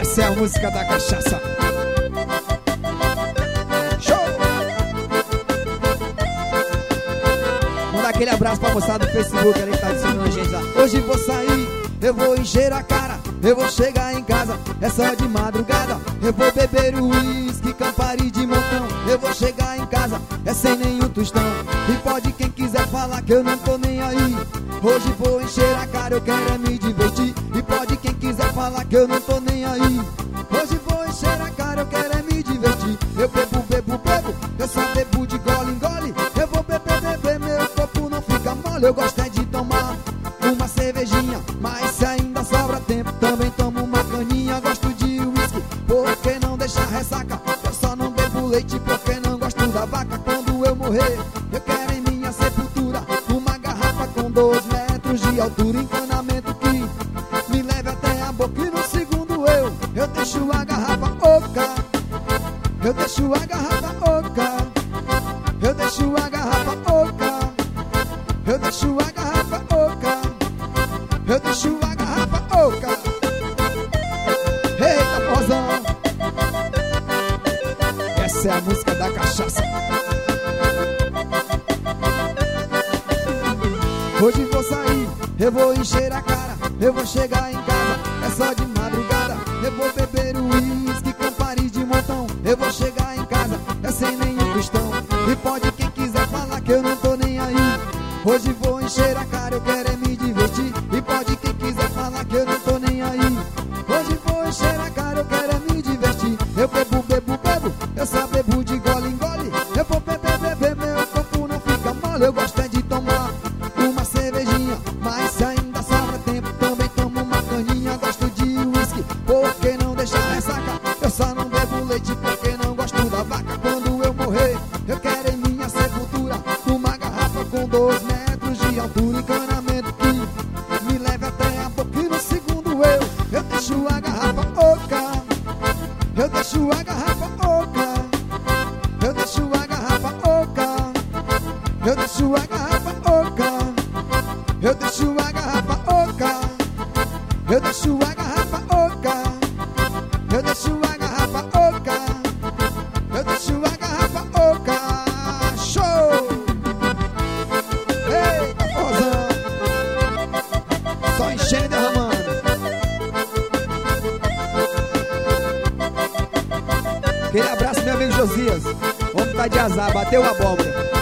Essa é a música da cachaça. Show! Manda aquele abraço pra moçada do Facebook ali que tá adicionando a gente lá. Hoje vou sair, eu vou encher a cara, eu vou chegar em casa, é só de madrugada. Eu vou beber o uísque, Campari de montão. Eu vou chegar em casa, é sem nenhum tostão. E pode quem quiser falar que eu não tô nem aí. Hoje vou encher a cara, eu quero é me divertir. E pode quem quiser falar que eu não tô nem aí. Hoje vou encher a cara, eu quero é me divertir. Eu bebo, bebo, bebo, eu só bebo de gole em gole. Eu vou beber, beber, meu corpo não fica mole. Eu gosto é de tomar uma cervejinha, mas se ainda sobra tempo também tomo uma caninha. Gosto de uísque, porque não deixa ressaca. Eu só não bebo leite porque não gosto da vaca. Quando eu morrer, eu quero em minha sepultura uma garrafa com 2 metros de altura, encanamento que me leve até a boca. E no segundo eu deixo a garrafa oca. Eu deixo a garrafa oca. Eu deixo a garrafa oca. Eu deixo a garrafa oca. Eu deixo a garrafa oca. Eita, porrozão. Essa é a música da cachaça. Hoje vou sair, eu vou encher a cara, eu vou chegar em casa, é só de madrugada. Eu vou beber o uísque, Campari de montão. Eu vou chegar em casa, é sem nenhum tostão. E pode quem quiser falar que eu não tô nem aí. Hoje vou encher a cara, eu quero é me divertir. E pode quem quiser falar que eu não tô nem aí. Hoje vou encher a cara, eu quero é me divertir. Eu bebo, bebo, bebo, eu só bebo de gole em gole. Eu vou beber, beber, meu corpo não fica mole. Eu gosto é de tomar uma cervejinha, mas se ainda sobra tempo também tomo uma caninha. Gosto de uísque, porque não deixa ressaca. Eu só não bebo leite porque não gosto da vaca. Quando eu morrer, eu quero em minha sepultura uma garrafa com 2 metros de altura, encanamento que me leve até a boca. E no segundo eu deixo a garrafa oca. Eu deixo a garrafa oca. Eu deixo a garrafa oca. Eu deixo a garrafa oca. Eu deixo a garrafa oca. Eu deixo a garrafa oca. Eu deixo a garrafa oca. Eu deixo a garrafa oca. Show! Eita, porrozão! Só enchendo e derramando. Aquele abraço, meu amigo Josias. Vamos tá de azar, bateu a abóbora.